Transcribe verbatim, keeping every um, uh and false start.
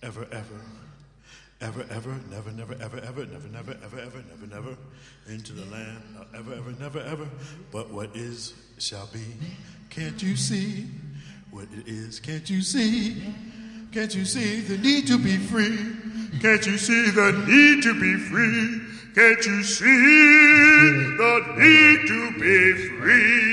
ever, ever, ever, ever, never, never, ever, ever, never, never, ever, ever, never, never, into the land, not ever, ever, never, ever, but what is shall be. Can't you see what it is? Can't you see? Can't you see the need to be free? Can't you see the need to be free? Can't you see the need to be free?